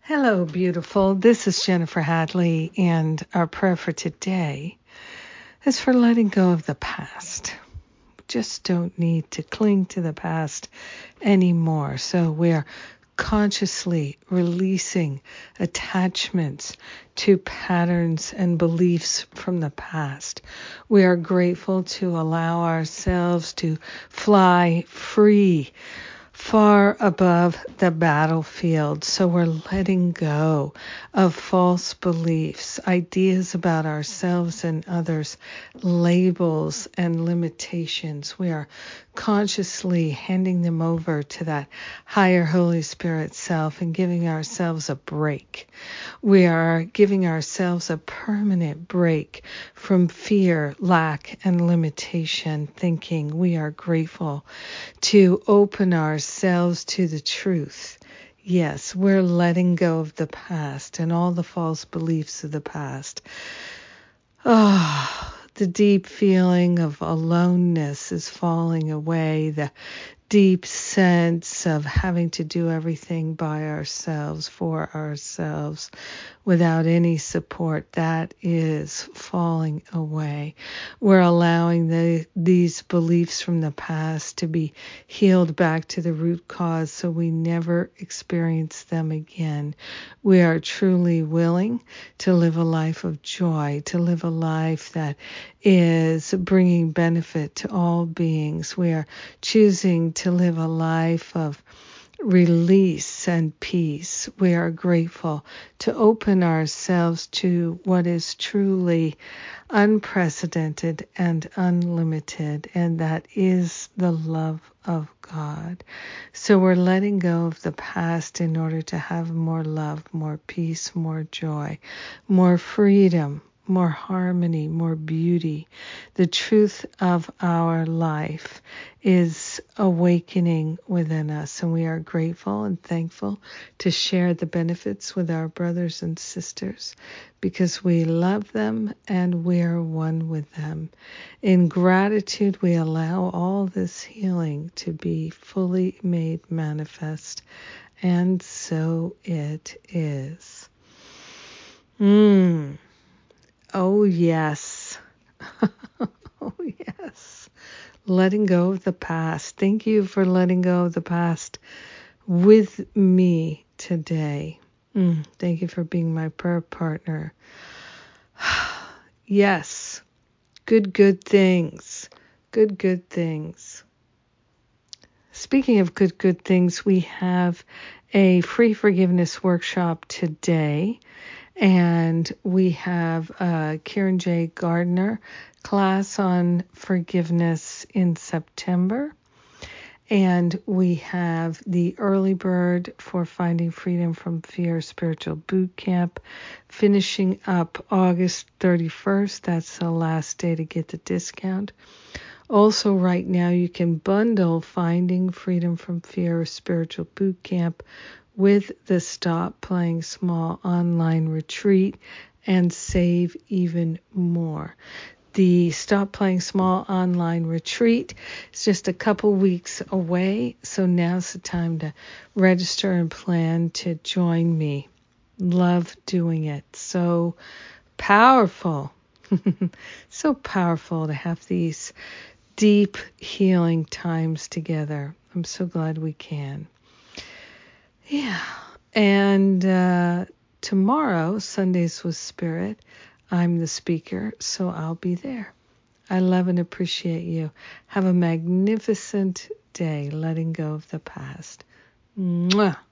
Hello, beautiful. This is Jennifer Hadley, and our prayer for today is for letting go of the past. We just don't need to cling to the past anymore. So we're consciously releasing attachments to patterns and beliefs from the past. We are grateful to allow ourselves to fly free, far above the battlefield. So we're letting go of false beliefs, ideas about ourselves and others, labels and limitations. We are consciously handing them over to that higher Holy Spirit self and giving ourselves a break. We are giving ourselves a permanent break from fear, lack, and limitation thinking. We are grateful to open ourselves to the truth. Yes, we're letting go of the past and all the false beliefs of the past. The deep feeling of aloneness is falling away. The deep sense of having to do everything by ourselves, for ourselves, without any support, that is falling away. We're allowing these beliefs from the past to be healed back to the root cause so we never experience them again. We are truly willing to live a life of joy, to live a life that is bringing benefit to all beings. We are choosing to live a life of release and peace. We are grateful to open ourselves to what is truly unprecedented and unlimited, and that is the love of God. So we're letting go of the past in order to have more love, more peace, more joy, more freedom, more harmony, more beauty. The truth of our life is awakening within us, and we are grateful and thankful to share the benefits with our brothers and sisters because we love them and we are one with them. In gratitude, we allow all this healing to be fully made manifest, and so it is. Oh, yes. Oh, yes. Letting go of the past. Thank you for letting go of the past with me today. Thank you for being my prayer partner. Yes. Good things. Good things. Speaking of good things, we have a free forgiveness workshop today. And we have a Karen J. Gardner class on forgiveness in September. And we have the early bird for Finding Freedom from Fear Spiritual Boot Camp finishing up August 31st. That's the last day to get the discount. Also, right now, you can bundle Finding Freedom from Fear Spiritual Boot Camp with the Stop Playing Small online retreat and save even more. The Stop Playing Small online retreat is just a couple weeks away, so now's the time to register and plan to join me. Love doing it. So powerful. So powerful to have these deep healing times together. I'm so glad we can. Yeah. And tomorrow, Sundays with Spirit, I'm the speaker, so I'll be there. I love and appreciate you. Have a magnificent day letting go of the past. Mwah.